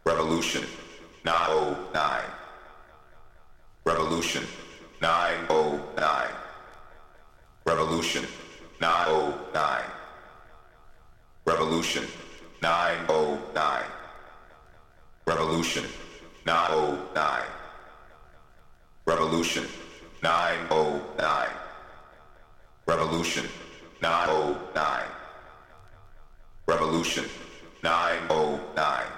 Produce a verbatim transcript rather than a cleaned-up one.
Revolution nine oh nine. Revolution nine oh nine. Revolution nine oh nine. Revolution nine oh nine. Revolution nine oh nine. Revolution nine oh nine. Revolution nine oh nine. Revolution nine oh nine.